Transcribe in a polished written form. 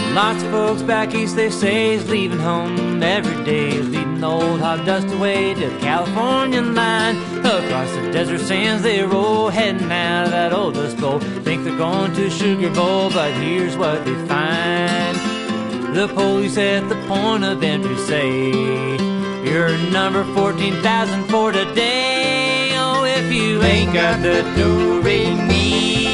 Lots of folks back east, they say, is leaving home every day, leading the old hog dust away to the California line. Across the desert sands they roll, heading out of that old Dust Bowl. Think they're going to Sugar Bowl, but here's what they find. The police at the point of entry say, you're number 14,000 for today. Oh, if you ain't got the do-re-mi,